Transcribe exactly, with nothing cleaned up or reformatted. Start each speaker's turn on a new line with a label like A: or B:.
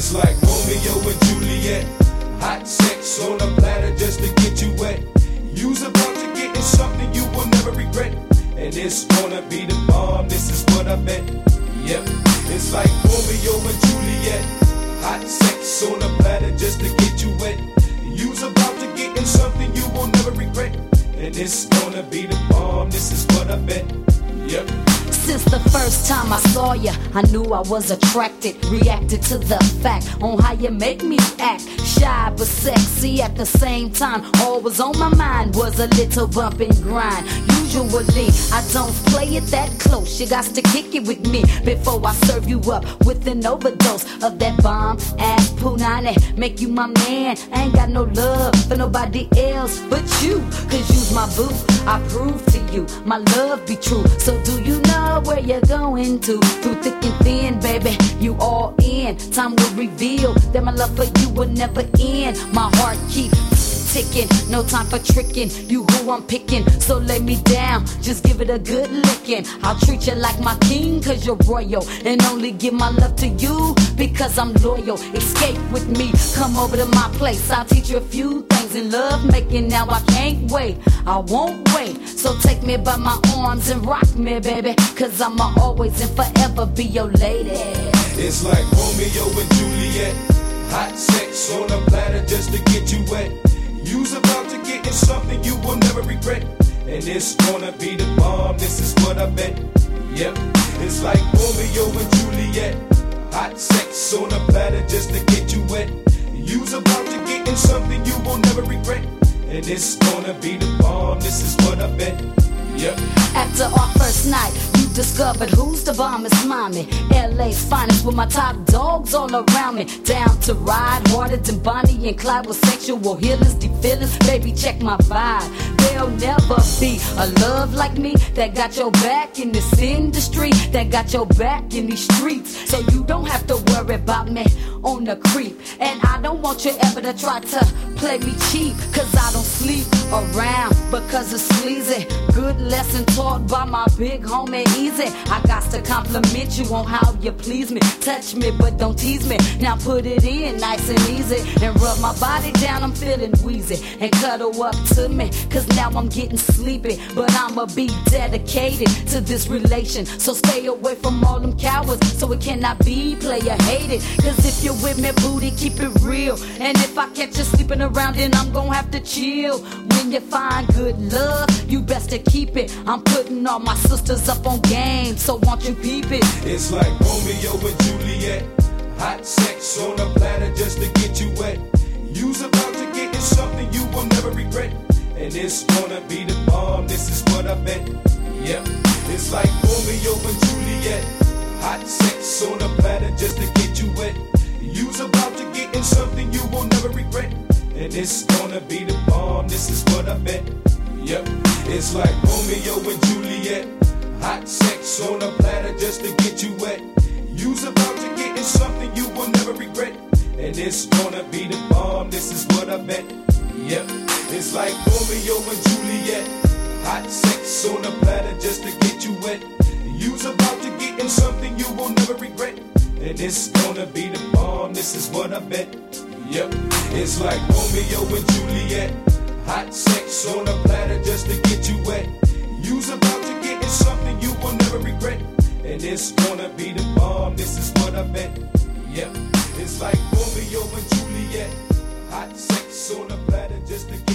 A: It's like Romeo and Juliet. Hot sex on a platter just to get you wet. You's about to get in something you will never regret. And it's gonna be the bomb, this is what I bet. Yep, it's like Romeo and Juliet. Hot sex on a platter just to get you wet. You's about to get in something you will never regret. And it's gonna be the bomb, this is what I bet. Yep.
B: Since the first time I saw ya, I knew I was attracted. Reacted to the fact on how you make me act. Shy but sexy at the same time. All was on my mind was a little bump and grind. Usually I don't play it that close. You got to kick it with me before I serve you up with an overdose of that bomb ass punani. Make you my man. I ain't got no love for nobody else but you. Cause you's my boo. I prove to you my love be true. So do you know where you're going to? Through thick and thin, baby, you all in. Time will reveal that my love for you will never end. My heart keeps ticking, no time for tricking. You who I'm picking, so lay me down, just give it a good licking. I'll treat you like my king, cause you're royal, and only give my love to you because I'm loyal. Escape with me, come over to my place. I'll teach you a few things in love making. Now I can't wait, I won't wait. So take me by my arms and rock me, baby, cause I'ma always and forever be your lady.
A: It's like Romeo and Juliet. Hot sex on a platter just to get you wet. You's about to get in something you will never regret. And it's gonna be the bomb, this is what I bet. Yep, it's like Romeo and Juliet. Hot sex on a platter just to get you wet. You's about to get in something you will never regret. And it's gonna be the bomb, this is what I bet. Yep.
B: After our first night, you discovered who's the bomb is mommy. L A's finest with my top dogs all around me. Down to ride harder than Bonnie and Clyde with sexual healers, deep feelings. Baby, check my vibe. There'll never be a love like me that got your back in this industry, that got your back in these streets. So you don't have to worry about me on the creep. And I don't want you ever to try to play me cheap, cause I don't sleep around because it's sleazy. Good lesson taught by my big homie Easy. I got to compliment you on how you please me. Touch me but don't tease me. Now put it in nice and easy and rub my body down, I'm feeling wheezy. And cuddle up to me, cause now I'm getting sleepy. But I'ma be dedicated to this relation. So stay away from all them cowards, so it cannot be player hated. Cause if you're with me, booty, keep it real. And if I catch you sleeping around, then I'm gon' have to chill. When you find good love, you best to keep it. I'm putting all my sisters up on game, so won't you peep it?
A: It's like Romeo and Juliet. Hot sex on a platter just to get you wet. You's about to get in something you will never regret. And it's gonna be the bomb, this is what I bet. Yep, it's like Romeo and Juliet. Hot sex on a platter just to get you wet. You's about to get in something you will never regret. And it's gonna be the bomb, this is what I bet. Yep, it's like Romeo and Juliet. Hot sex on a platter just to get you wet. You's about to get in something you will never regret. And it's gonna be the bomb, this is what I bet. Yep, it's like Romeo and Juliet. Hot sex on a platter just to get you wet. You's about to get in something you will never regret. And it's gonna be the bomb, this is what I bet. Yep, it's like Romeo and Juliet. Hot sex on a platter just to get you wet. You's about to get in something you will never regret. And it's gonna be the bomb, this is what I bet. Yep, it's like Romeo and Juliet. Hot sex on a platter just to get